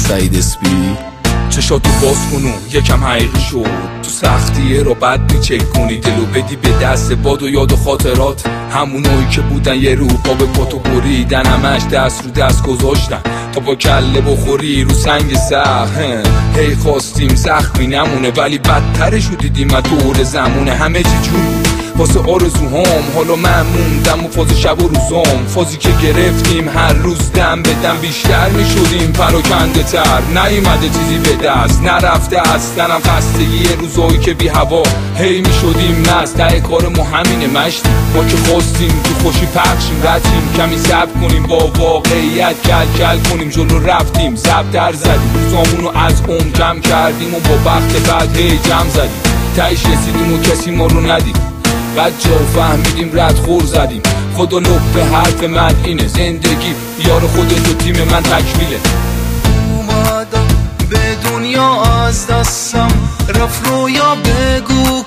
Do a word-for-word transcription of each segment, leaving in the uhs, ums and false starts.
سعید اسپی. چشاتو باز کنو یکم حقیقی شد، تو سختیه رو بد بیچک کنی، دلو بدی به دست باد و یاد و خاطرات همونایی که بودن یه رو پا به پاتو بریدن، همش دست رو دست گذاشتن تا با کله بخوری رو سنگ سخت. هی خواستیم زخمی نمونه ولی بدترشو دیدیم از دور زمونه، همه چی جون واسه آرزوهام، حالا من موندم و فاز شب و روزام، فازی که گرفتیم هر روز دم به دم بیشتر می شدیم پراکنده تر، نیومده چیزی به دست نرفته از تنم خستگی روزایی که بی هوا هی می شدیم مست، ته کار ما همینه مشتی، ما که خواستیم تو خوشی پخشیم ردیم، کمی صبر کنیم با واقعیت کل کل کنیم جلو رفتیم، زب در زدیم روزامونو از اون کم کردیم و با وقت بعد هی جمع زدیم، تهش رسیدیم و کسی ما رو ندید، بعد جا فهمیدیم رد خور زدیم، خدا لب به حرف من اینه، زندگی یار خودت و تیم من تکمیله. اومدم به دنیا از دستم رفت، رویا بگو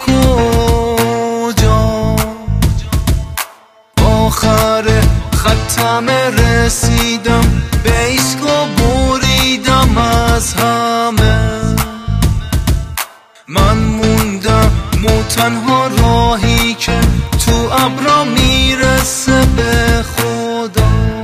کجا، آخر ختم رسیدم به ایسکا بریدم از همه، من موندم مو تنها راهی که تو ابرا میرسه به خدا.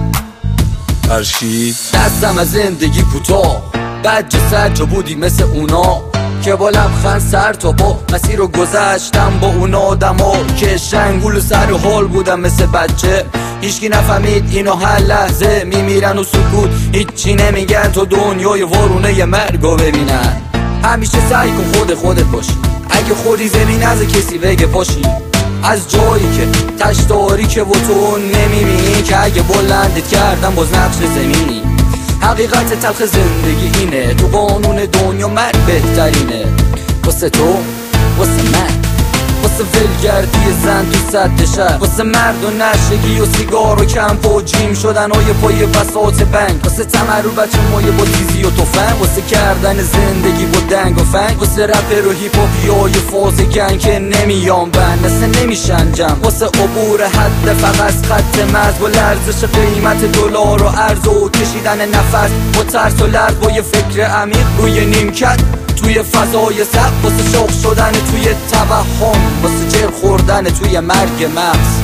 فرشید دستم از زندگی کوتاه، بد جسد جا بودی مثل اونا که با لبخند سر تا پا مسیر رو گذشتم، با اون آدم ها که شنگول و سر حال بودم مثل بچه، هیچکی نفهمید اینو هر لحظه میمیرن و سکوت هیچی نمیگن، تو دنیای وارونه مرگو ببینن، همیشه سعی کن خود خودت باشی، اگه خودی زمین از کسی بگه پاشی، از جایی که تشتاری که و تو نمیبینی، که اگه بلندت کردم باز نقش زمینی، حقیقت تلخ زندگی اینه، تو قانون دنیا مرد بهترینه، واسه تو واسه من واسه ولگردی زن تو صد شهر، واسه مرد و نشگی و سیگار و کمپ و جیم شدن های پای بساط بنگ، واسه تمرو بچه مایه با تیزی و توفنگ، واسه کردن زندگی با دنگ و فنگ، واسه رپر و هیپاپی های فاز گنگ که نمیان بند مثل نمیشن جمع، واسه عبور حد فقط خط مرز با لرزش قیمت دلار و ارز و کشیدن نفس با ترس و لرز، با یه فکر عمیق روی نیمکت توی فضای سقف، واسه شوق شدن توی توهم، واسه جر خوردن توی مرگ مغز.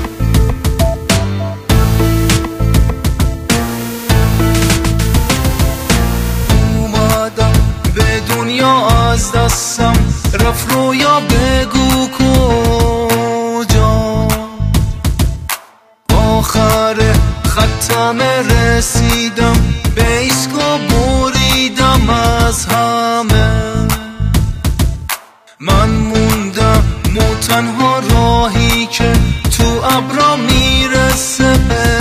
اومدم به دنیا از دستم رفت، رویا بگو کجا، آخر ختم رسیدم به ایسکا بریدم از همه، من موندم مو تنها راهی که تو ابرا میرسه به